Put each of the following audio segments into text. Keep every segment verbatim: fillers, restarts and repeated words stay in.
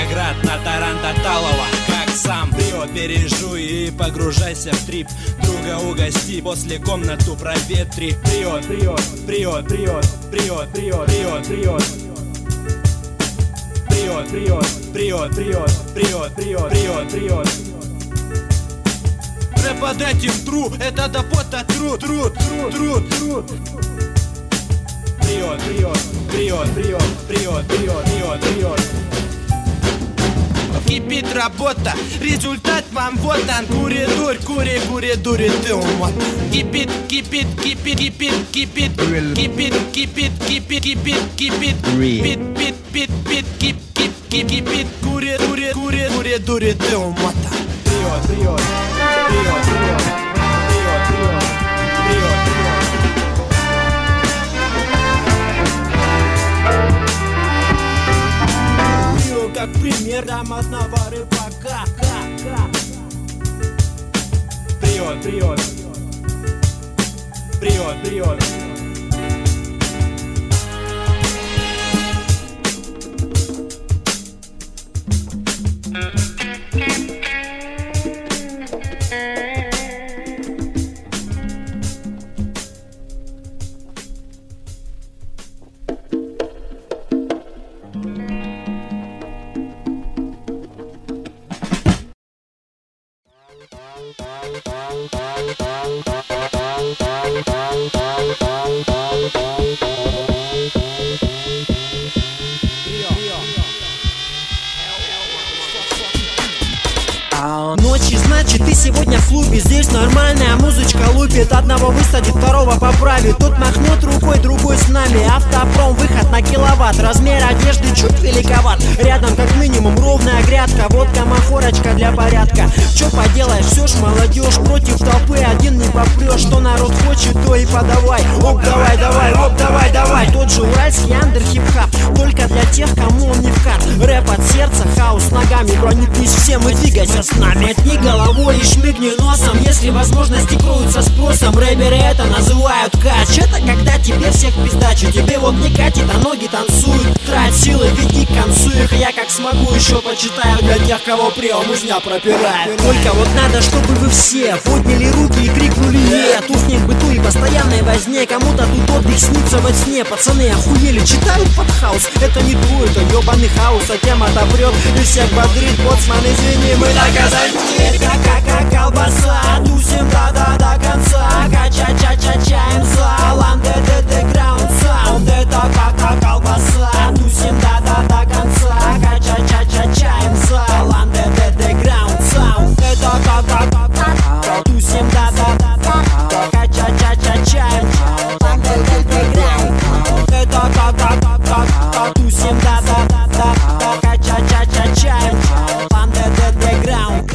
Волгоград на Таранта Талова. Как сам прио, пережуй и погружайся в трип. Друга угости, после комнату проветри. Прио, прио, прио, прио, прио, прио, прио, прио. Приот, приот, приот, приот, приот, приот, приот, приот. Рэп под этим тру, это до пота труд, труд, труд, труд, труд. Приот, приот, приот, приот, приот, приот, приот, приот. Кипит работа, результат вам вот он. Кури, дурь, кури, кури, дури, ты умот. Кипит, кипит, кипит, кипит, кипит, кипит, кипит, кипит, кипит, кипит, пит, пит, пит, пит, кип, кип, кип, кипит, кури, кури, кури, кури, дури, ты умота. Приот, приот, приот, приот, приот, приот, приот, приот. Как пример грамотного рыбака. Приот, приот, приот, приот. Ночи, значит, ты сегодня в клубе. Здесь нормальная музычка лупит. Одного высадит, второго поправит. Тот махнет рукой, другой с нами. Автопром, выход на киловатт. Размер одежды чуть великоват. Рядом как минимум ровная грядка. Водка, махорочка для порядка. Чё поделаешь, все ж молодежь. Против толпы один не попрешь. Что народ хочет, то и подавай. Оп, давай, давай, оп, давай, давай. Тот же уральский андер хип-хап. Только для тех, кому он не в кат. Рэп от сердца, хаос ногами. Проникнись всем и двигайся с нами. Мотни головой и шмыгни носом. Если возможности кроются спросом. Рэперы это называют кач. Это когда тебе всех пиздачу. Тебе вот не катит, а ноги танцуют. Трать силы, веди к концу их. Я как смогу еще почитаю для тех, кого прио музня пропирает. Только вот надо, чтобы вы все подняли руки и крикнули нет. Уснет в быту и постоянной возне. Кому-то тут отдых снится во сне. Пацаны охуели, читают под хаус. Это не твой, это ебаный хаос. А тем отобрет и всех бодрит. Боцман, извини, мы наказать. Как колбаса, тусим да-да до конца. Кача-ча-ча-чаем зал. Андеграунд саунд. Это как колбаса, тусим да-да до конца. Кача-ча-ча-чаем зал. Андеграунд саунд. Это как тусим да-да. Кача-ча-ча-чаем андеграунд. Это как тусим да-да. Кача-ча-ча-чаем андеграунд.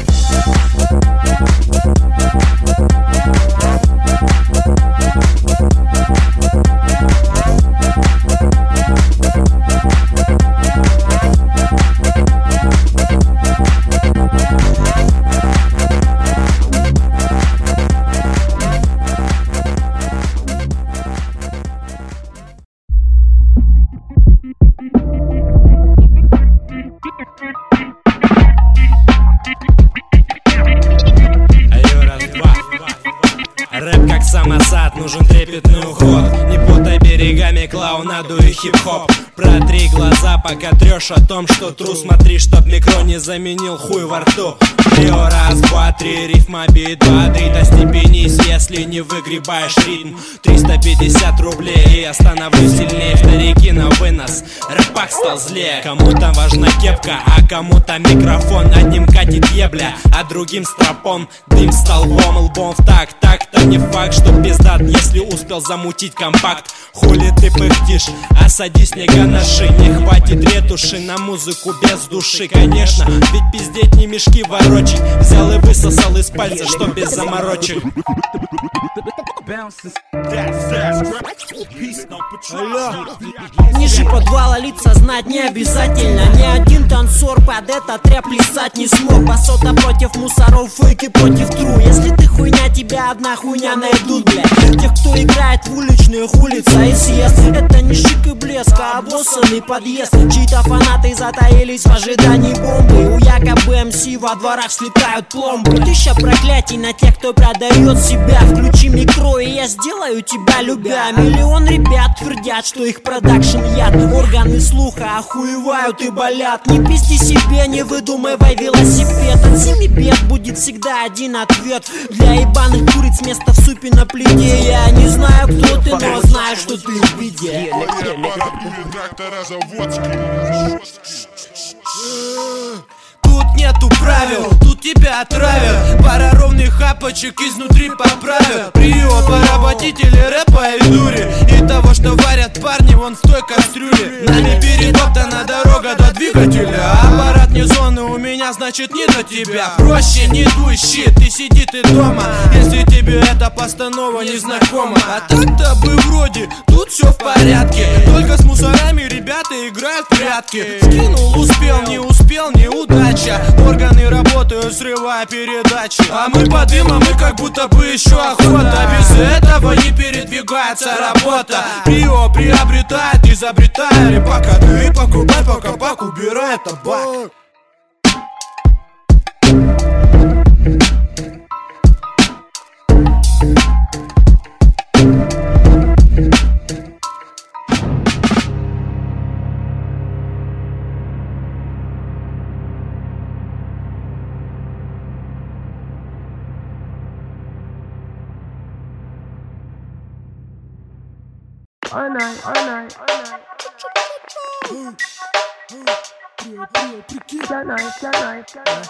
Рэп как самосад, нужен трепетный уход. Не путай берегами клоунаду и хип-хоп. Протри глаза, пока трешь о том, что тру. Смотри, чтоб микро не заменил хуй во рту. Прио, раз, два, три, рифма, бит, два, три. Остепенись, если не выгребаешь ритм. Триста пятьдесят рублей и остановлюсь сильнее. Вторики на вынос, рэпак стал злее. Кому-то важна кепка, а кому-то микрофон. Одним катит ебля, а другим стропон. Дым столбом, лбом в такт. Так-то не факт, что пиздат, если успел замутить компакт. Хули ты пыхтишь, осади снега не хватит ретуши на музыку без души, конечно. Ведь пиздеть не мешки ворочать, дрочить. Взял и высосал из пальца, что без заморочек. Ниже подвала лица знать не обязательно. Ни один танцор под этот рэп плясать не смог. Басота против мусоров, фейки против тру. Если ты хуйня, тебя одна хуйня найдут, блядь. Тех, кто играет в уличных улица и съезд. Это не шик и блеск, а обоссанный подъезд. Чьи-то фанаты затаились в ожидании бомбы. У якобы эм си во дворах слетают пломбы. Тысяча проклятий на тех, кто продает себя. Включи микро, и я сделаю тебя любя. Миллион ребят твердят, что их продакшн яд. Органы слуха охуевают и болят. Не пизди себе, не выдумывай велосипед. От семи бед будет всегда один ответ. Для ебаных куриц место в супе на плите. Я не знаю, кто ты, но знаю, что ты в беде. Тут нету правил, тут тебя отравят. Пара ровных хапочек изнутри поправят. Прио, поработители рэпа и дури. И того, что варят парни вон в той кастрюле. Нами перетоптана дорога до двигателя. Аппарат не зоны у меня, значит не до тебя. Проще не дуй щит, ты сиди ты дома. Если тебе эта постанова не знакома. А так-то бы вроде тут все в порядке. Только с мусорами ребята играют в прятки. Скинул, успел, не успел, неудача. Органы работают, срывая передачи. А мы под дымом, мы как будто бы еще охота. Без этого не передвигается работа. Прио приобретает, изобретает. И пока ты покупай, пока пак убирает табак. All night, all night, all night. That night, that night, that night.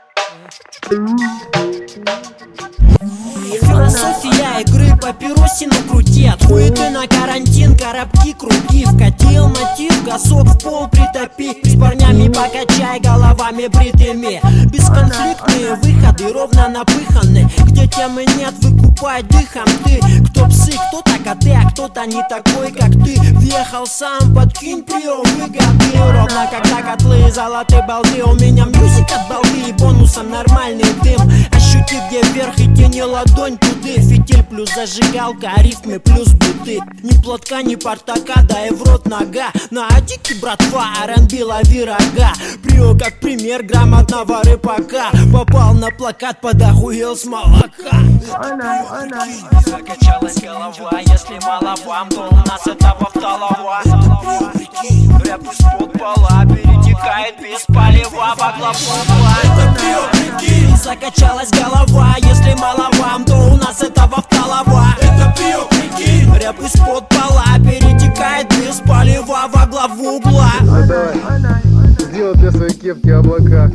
Философия игры папиросину крути. От хуеты на карантин, коробки, круги. Вкатил мотив, газок в пол притопи. С парнями покачай, головами бритыми. Бесконфликтные выходы, ровно напыханы. Где темы нет, выкупай дыхом ты. Кто псы, кто-то коты, а кто-то не такой, как ты. Въехал сам, подкинь прием выгоды. Ровно когда котлы, золотые балды. У меня мюзик от балды и бонусом нормальный дым. Ощути, где вверх и тени ладонь туды. Фитиль плюс зажигалка, рифмы плюс биты. Ни платка, ни портака, да и в рот нога. На адике, братва, ар энд би лови рога. Прио как пример грамотного рыбака. Попал на плакат, подохуел с молока. Закачалась голова, если мало вам, то у нас этого вталова. Рэп из-под пола перетекает без полива во главу. Это прио, прикинь. Закачалась голова, если мало вам, то у нас этого вталова. Это прио, прикинь. Рэп из-под пола перетекает без полива во главу угла. А давай, сделай для своей кепки облака.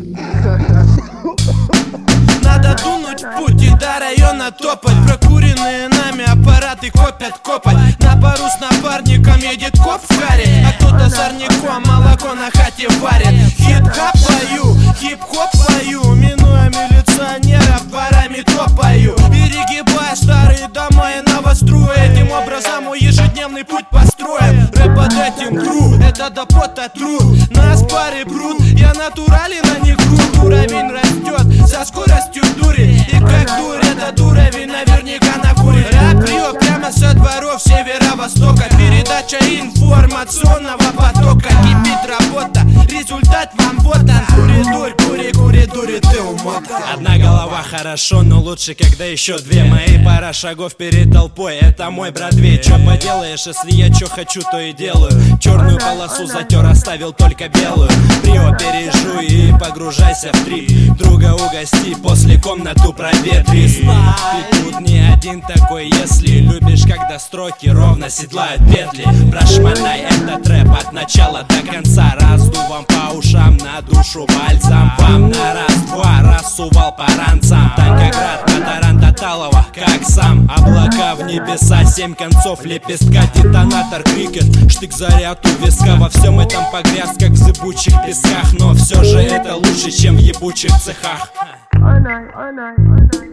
Надо дунуть в путь и до района топать. Прокуренные нами аппараты копят копать. На пару с напарником едет коп в харе. А кто-то сорняком молоко на хате варит. Хип-хап пою, хип-хоп пою. Минуя милиционеров, дворами топаю. Перегибая старые дома и новоструи. Этим образом мой ежедневный путь построен. Рэп под этим тру, это до пота труд. Нас пары брут, я натурален, а не крут. Уровень растет со скоростью дури. И как дурь, этот уровень наверняка накурит. Рэп прио прямо со дворов северо-востока. Передача информационного потока. Кипит работа, результат вам вот он. Кури, дурь, кури, кури, дури, ты умотал. Одна голова хорошо, но лучше, когда еще две. Мои пара шагов перед толпой, это мой Бродвей. Че поделаешь, если я че хочу, то и делаю. Черную полосу затер, оставил только белую. Прио пережуй и погружайся в трип. Друга угости, после комнату проветри. Ты тут не один такой, если любишь, когда строки ровно седлают петли. Прошмонай этот рэп от начала до конца. Раздувам по ушам, на душу пальцем. Вам на раз-два рассувал по ранцам. Танкоград на таран до Талова, как сам. Облака в небеса, семь концов лепестка. Детонатор, крикет, штык заряд у виска. Во всем этом погряз, как в зыбучих песках. Но все же это лучше, чем в ебучих цехах. all night, all night, all night.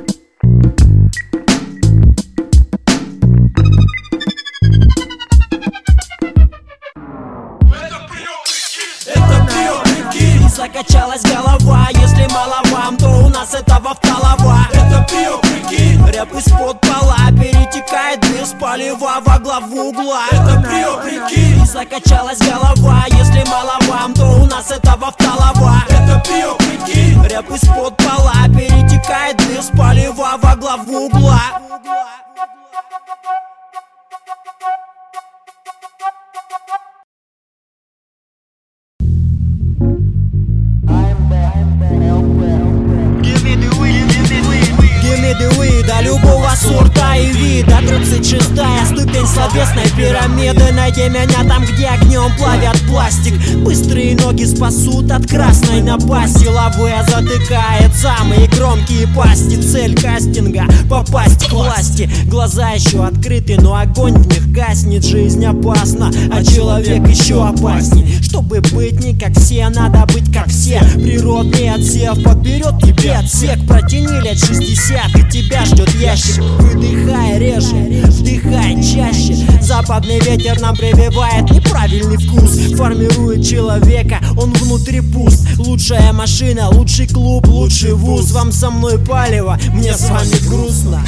Закачалась голова, если мало вам, то у нас этого вталова. Это пиво, прикинь. Рэп из-под пола перетекает без полива во главу угла. Это пиво, прикинь. Закачалась голова, если мало вам, то у нас этого вталова. Это пиво, прикинь. Рэп из-под пола перетекает без полива во главу угла. До любого сорта и вида. Тридцать шестая ступень словесной пирамиды. Найди меня там, где огнем плавят пластик. Быстрые ноги спасут от красной напасти. Лавэ затыкает самые громкие пасти. Цель кастинга — попасть к власти. Глаза еще открыты, но огонь в них гаснет. Жизнь опасна, а человек еще опасней. Чтобы быть не как все, надо быть как все. Природный отсев подберет тебе отсек. Протяни лет шестьдесят, и тебя ждет ящик. Выдыхай реже, вдыхай чаще. Западный ветер нам прививает неправильный вкус. Формирует человека, он внутри пуст. Лучшая машина, лучший клуб, лучший вуз. Вам со мной палево, мне с вами грустно.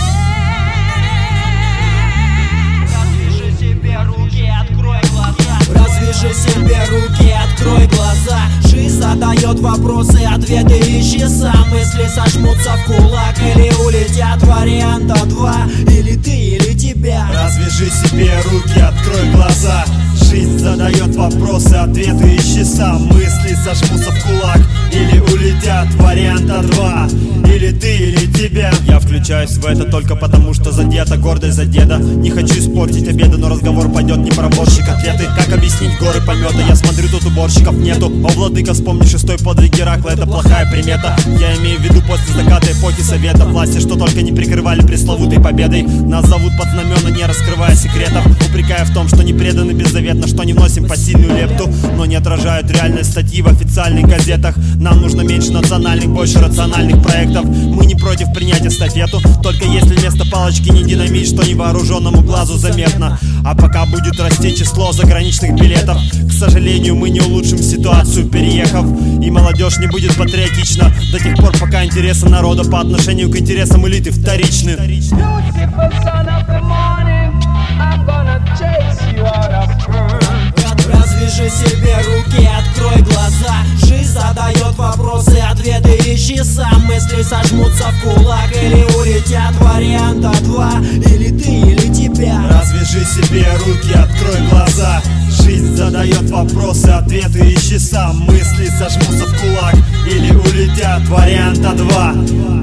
Развяжи себе руки, открой глаза. Развяжи себе руки, открой глаза. Жизнь задает вопросы, ответы ищи сам. Мысли сожмутся в кулак или улетят. Варианта два, или ты, или тебя. Развяжи себе руки, открой глаза. Жизнь задает вопросы, ответы ищи сам. Мысли сожмутся в кулак или улетят. Варианта два, или ты, или тебя. Я включаюсь в это только потому, что задета гордость за деда. Не хочу испортить обеды, но разговор пойдет не про борщи, котлеты. Как объяснить горы помета? Я смотрю, тут уборщиков нету. О, владыка, вспомни шестой подвиг Геракла, это плохая примета. Я имею в виду после заката эпохи совета. Власти, что только не прикрывали пресловутой победой. Нас зовут под знамена, не раскрывая секретов. Упрекая в том, что не преданы беззаветно, что не вносим посильную лепту, но не отражают реальной статьи в официальных газетах. Нам нужно меньше национальных, больше рациональных проектов. Мы не против принять эстафету, только если вместо палочки не динамит, что невооруженному глазу заметно. А пока будет расти число заграничных билетов, к сожалению, мы не улучшим ситуацию, переехав. И молодежь не будет патриотична до тех пор, пока интересы народа по отношению к интересам элиты вторичны. Развяжи себе руки, открой глаза. Жизнь задает вопросы, ответы ищи сам. Мысли сожмутся в кулак или улетят. Варианта два, или ты, или тебя. Развяжи себе руки, открой глаза. Жизнь задает вопросы, ответы ищи сам. Мысли сожмутся в кулак или улетят. Варианта два.